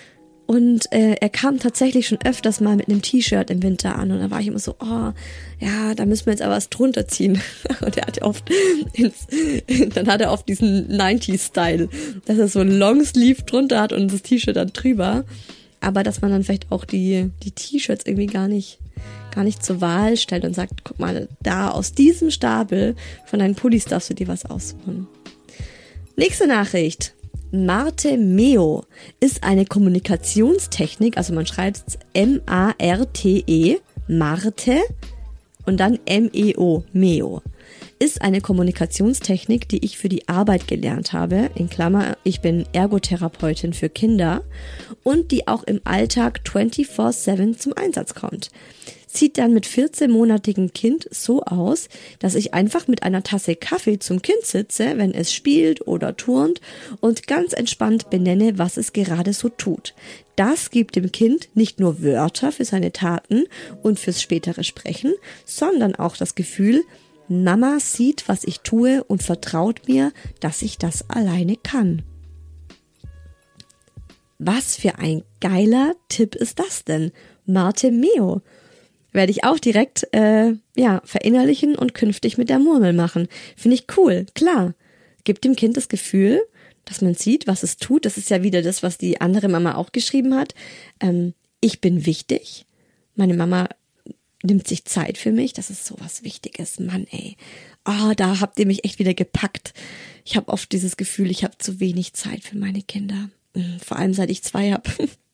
Und äh, er kam tatsächlich schon öfters mal mit einem T-Shirt im Winter an und da war ich immer so, oh, ja, da müssen wir jetzt aber was drunter ziehen. Und er hat oft, ins, dann hat er oft diesen neunziger-Style, dass er so ein Longsleeve drunter hat und das T-Shirt dann drüber. Aber dass man dann vielleicht auch die die T-Shirts irgendwie gar nicht gar nicht zur Wahl stellt und sagt, guck mal, da aus diesem Stapel von deinen Pullis darfst du dir was aussuchen. Nächste Nachricht. Marte Meo ist eine Kommunikationstechnik, also man schreibt es M A R T E, Marte und dann M E O, Meo. Ist eine Kommunikationstechnik, die ich für die Arbeit gelernt habe, in Klammer, ich bin Ergotherapeutin für Kinder und die auch im Alltag vierundzwanzig sieben zum Einsatz kommt. Sieht dann mit vierzehnmonatigen Kind so aus, dass ich einfach mit einer Tasse Kaffee zum Kind sitze, wenn es spielt oder turnt und ganz entspannt benenne, was es gerade so tut. Das gibt dem Kind nicht nur Wörter für seine Taten und fürs spätere Sprechen, sondern auch das Gefühl, Mama sieht, was ich tue und vertraut mir, dass ich das alleine kann. Was für ein geiler Tipp ist das denn? Marte Meo. Werde ich auch direkt äh, ja verinnerlichen und künftig mit der Murmel machen. Finde ich cool, klar. Gibt dem Kind das Gefühl, dass man sieht, was es tut. Das ist ja wieder das, was die andere Mama auch geschrieben hat. Ähm, ich bin wichtig. Meine Mama nimmt sich Zeit für mich. Das ist sowas Wichtiges. Mann, ey. Ah, oh, da habt ihr mich echt wieder gepackt. Ich habe oft dieses Gefühl, ich habe zu wenig Zeit für meine Kinder. Vor allem, seit ich zwei habe.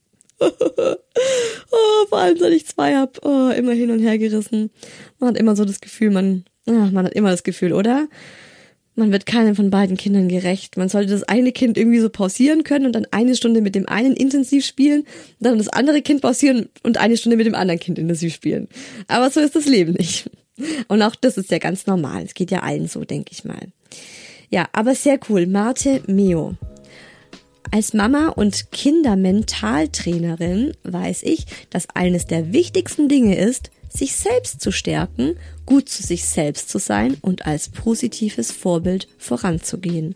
oh, vor allem, seit ich zwei habe. Oh, immer hin und her gerissen. Man hat immer so das Gefühl, man, ach, man hat immer das Gefühl, oder? Man wird keinem von beiden Kindern gerecht. Man sollte das eine Kind irgendwie so pausieren können und dann eine Stunde mit dem einen intensiv spielen, dann das andere Kind pausieren und eine Stunde mit dem anderen Kind intensiv spielen. Aber so ist das Leben nicht. Und auch das ist ja ganz normal. Es geht ja allen so, denke ich mal. Ja, aber sehr cool. Marte Meo. Als Mama und Kindermentaltrainerin weiß ich, dass eines der wichtigsten Dinge ist, sich selbst zu stärken, gut zu sich selbst zu sein und als positives Vorbild voranzugehen.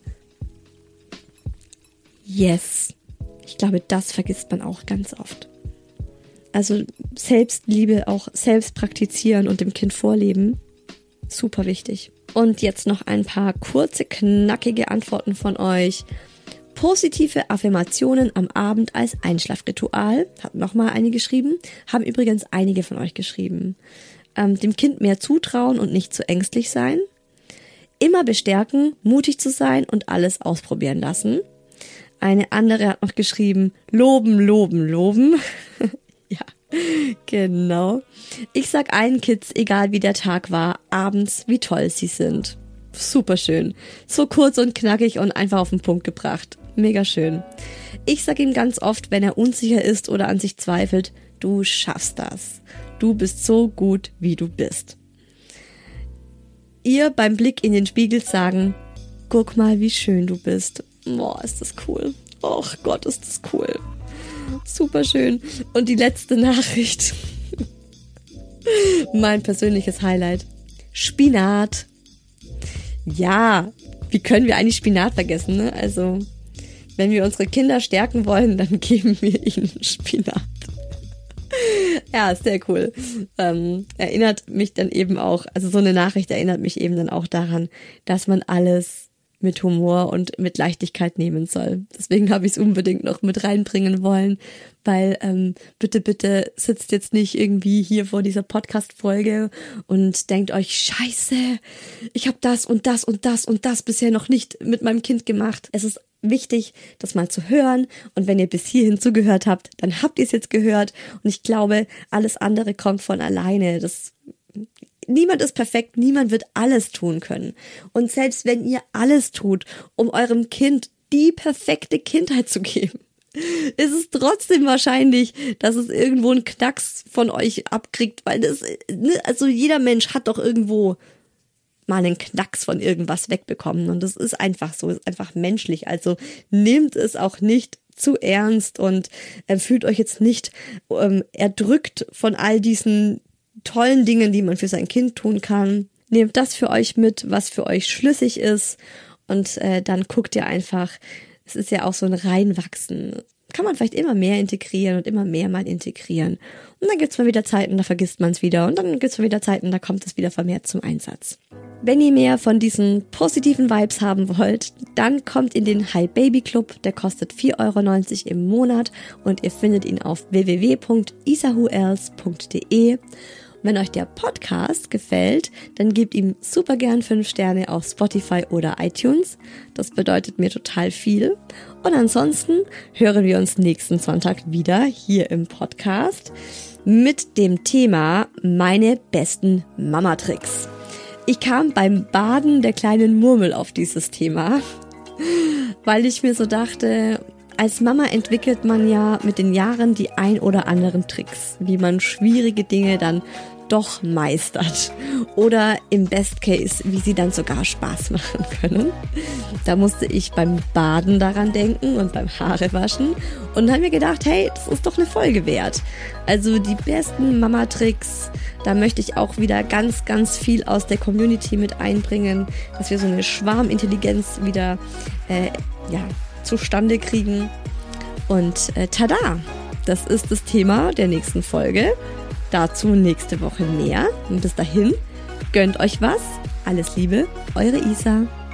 Yes. Ich glaube, das vergisst man auch ganz oft. Also Selbstliebe auch selbst praktizieren und dem Kind vorleben. Super wichtig. Und jetzt noch ein paar kurze, knackige Antworten von euch. Positive Affirmationen am Abend als Einschlafritual, hat nochmal eine geschrieben, haben übrigens einige von euch geschrieben. Ähm, dem Kind mehr zutrauen und nicht zu ängstlich sein. Immer bestärken, mutig zu sein und alles ausprobieren lassen. Eine andere hat noch geschrieben, loben, loben, loben. Ja, genau. Ich sag allen Kids, egal wie der Tag war, abends, wie toll sie sind. Super schön. So kurz und knackig und einfach auf den Punkt gebracht. Mega schön. Ich sag ihm ganz oft, wenn er unsicher ist oder an sich zweifelt, du schaffst das. Du bist so gut, wie du bist. Ihr beim Blick in den Spiegel sagen, guck mal, wie schön du bist. Boah, ist das cool. Och Gott, ist das cool. Super schön. Und die letzte Nachricht. Mein persönliches Highlight. Spinat. Ja, wie können wir eigentlich Spinat vergessen, ne? Also, wenn wir unsere Kinder stärken wollen, dann geben wir ihnen Spinat. Ja, sehr cool. Ähm, erinnert mich dann eben auch, also so eine Nachricht erinnert mich eben dann auch daran, dass man alles mit Humor und mit Leichtigkeit nehmen soll. Deswegen habe ich es unbedingt noch mit reinbringen wollen, weil ähm, bitte, bitte sitzt jetzt nicht irgendwie hier vor dieser Podcast-Folge und denkt euch, scheiße, ich habe das und das und das und das bisher noch nicht mit meinem Kind gemacht. Es ist wichtig, das mal zu hören, und wenn ihr bis hierhin zugehört habt, dann habt ihr es jetzt gehört, und ich glaube, alles andere kommt von alleine. Das Niemand ist perfekt, niemand wird alles tun können. Und selbst wenn ihr alles tut, um eurem Kind die perfekte Kindheit zu geben, ist es trotzdem wahrscheinlich, dass es irgendwo einen Knacks von euch abkriegt, weil das, ne, also jeder Mensch hat doch irgendwo mal einen Knacks von irgendwas wegbekommen, und das ist einfach so, ist einfach menschlich. Also nehmt es auch nicht zu ernst und äh, fühlt euch jetzt nicht ähm, erdrückt von all diesen tollen Dingen, die man für sein Kind tun kann. Nehmt das für euch mit, was für euch schlüssig ist, und äh, dann guckt ihr einfach, es ist ja auch so ein Reinwachsen. Kann man vielleicht immer mehr integrieren und immer mehr mal integrieren. Und dann gibt's mal wieder Zeiten, da vergisst man es wieder, und dann gibt's mal wieder Zeiten, da kommt es wieder vermehrt zum Einsatz. Wenn ihr mehr von diesen positiven Vibes haben wollt, dann kommt in den Hi Baby Club. Der kostet vier Euro neunzig im Monat, und ihr findet ihn auf w w w punkt isahuels punkt d e. Wenn euch der Podcast gefällt, dann gebt ihm super gern fünf Sterne auf Spotify oder iTunes. Das bedeutet mir total viel. Und ansonsten hören wir uns nächsten Sonntag wieder hier im Podcast mit dem Thema meine besten Mama-Tricks. Ich kam beim Baden der kleinen Murmel auf dieses Thema, weil ich mir so dachte, als Mama entwickelt man ja mit den Jahren die ein oder anderen Tricks, wie man schwierige Dinge dann doch meistert, oder im Best Case, wie sie dann sogar Spaß machen können. Da musste ich beim Baden daran denken und beim Haarewaschen und habe mir gedacht, hey, das ist doch eine Folge wert. Also die besten Mama-Tricks, da möchte ich auch wieder ganz, ganz viel aus der Community mit einbringen, dass wir so eine Schwarmintelligenz wieder äh, ja, zustande kriegen. Und äh, tada, das ist das Thema der nächsten Folge. Dazu nächste Woche mehr. Und bis dahin, gönnt euch was. Alles Liebe, eure Isa.